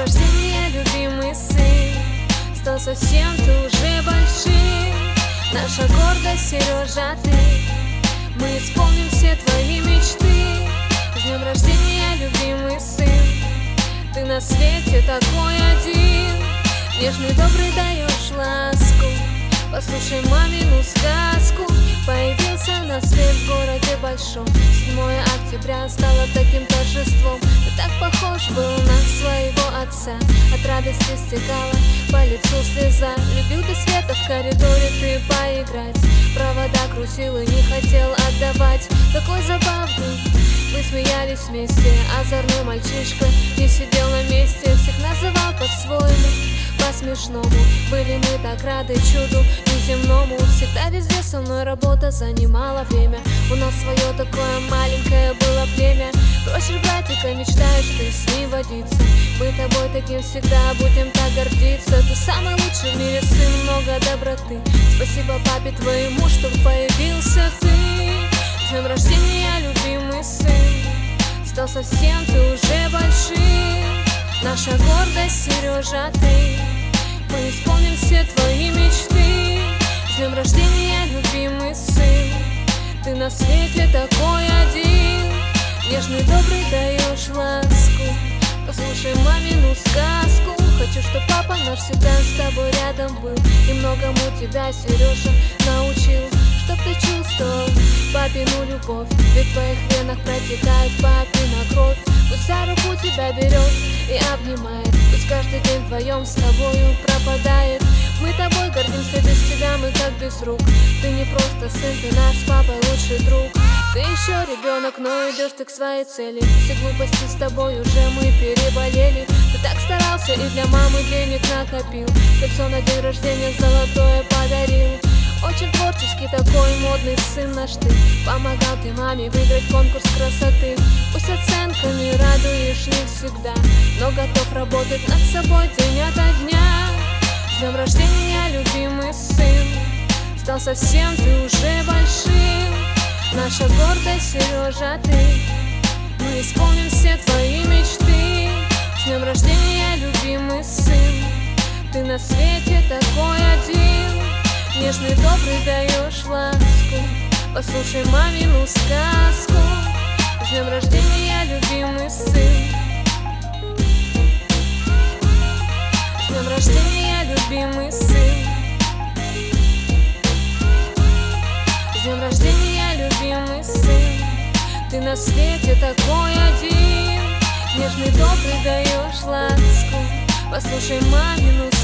рождения, любимый сын, стал совсем ты уже большим. Наша гордость, Сережа, ты, мы исполним все твои мечты. С днем рождения, любимый сын, ты на свете такой один. Нежный, добрый, даешь ласку, послушай мамину сказку. Появился на свет в городе большом, 7 октября стало таким торжеством. Ты так похож был на своего отца, от радости стекала по лицу слеза. Любил ты Света в коридоре ты поиграть, провода крутил и не хотел отдавать. Такой забавный, вы смеялись вместе, озорной мальчишка не сидел на месте. Всех называл по-своему, по-смешному. Были мы так рады чуду неземному. Всегда везде со мной работа занимала время. У нас свое такое маленькое было племя. Просишь братика, мечтаешь ты с ним водиться. Мы тобой таким всегда будем так гордиться. Ты самый лучший в мире сын, много доброты. Спасибо папе твоему, что появился ты. С днем рождения, любимый сын, стал совсем ты уже большим. Наша гордость, Сережа, ты, мы исполним все твои мечты. С днем рождения, любимый сын, ты на свете такой один. Нежный, добрый, даешь ласку, послушай мамину сказку. Хочу, чтоб папа наш всегда с тобой рядом был и многому тебя, Сережа, научил. Чтоб ты чувствовал папину любовь, ведь в твоих венах протекает папина кровь. Пусть за руку тебя берет и обнимает, пусть каждый день вдвоем с тобою пропадает. Мы тобой гордимся, без тебя мы как без рук. Ты не просто сын, ты наш с папой лучший друг. Ты еще ребенок, но идешь ты к своей цели. Все глупости с тобой уже мы переболели. Ты так старался и для мамы денег накопил, кольцо на день рождения золотое подарил. Очень творческий такой модный сын наш ты, помогал ты маме выиграть конкурс красоты. Пусть оценками радуешь не всегда, но готов работать над собой день ото дня. С днем рождения, любимый сын, стал совсем ты уже большим. Наша гордость, Сережа, ты, мы исполним все твои мечты. С днем рождения, любимый сын, ты на свете такой один. Нежный, добрый, даешь ласку, послушай мамину сказку. С днем рождения, любимый сын, с днем рождения, любимый сын, с днем рождения, любимый сын, ты на свете такой один. Нежный, добрый, даешь ласку, послушай мамину сказку.